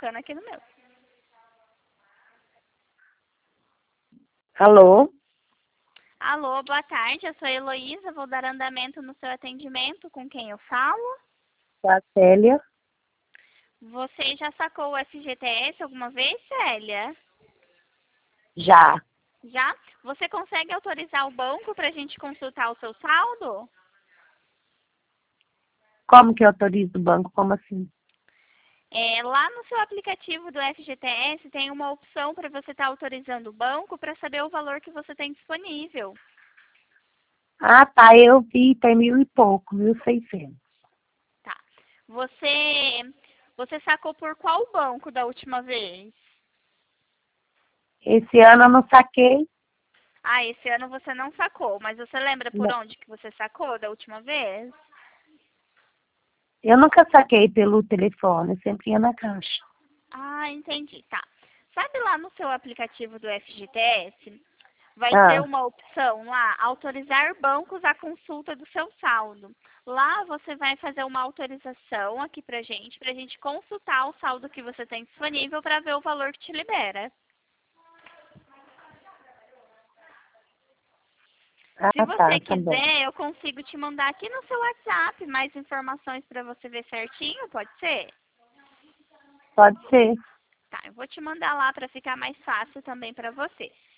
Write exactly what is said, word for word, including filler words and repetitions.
colocando aqui no meu. Alô? Alô, boa tarde. Eu sou a Heloísa. Vou dar andamento no seu atendimento. Com quem eu falo? Com a Célia? Você já sacou o F G T S alguma vez, Célia? Já. Já? Você consegue autorizar o banco para a gente consultar o seu saldo? Como que autoriza o banco? Como assim? É, lá no seu aplicativo do F G T S tem uma opção para você estar autorizando o banco para saber o valor que você tem disponível. Ah, tá, eu vi, tem mil e pouco, mil e seiscentos. Tá. Você, você sacou por qual banco da última vez? Esse ano eu não saquei. Ah, esse ano você não sacou, mas você lembra por Não. onde que você sacou da última vez? Eu nunca saquei pelo telefone, eu sempre ia na caixa. Ah, entendi. Tá. Sabe lá no seu aplicativo do F G T S, vai ter Ah, uma opção lá, autorizar bancos à consulta do seu saldo. Lá você vai fazer uma autorização aqui pra gente, pra gente consultar o saldo que você tem disponível para ver o valor que te libera. Se ah você tá, tá bom. quiser, eu consigo te mandar aqui no seu WhatsApp mais informações para você ver certinho, pode ser? Pode ser. Tá, eu vou te mandar lá para ficar mais fácil também para você.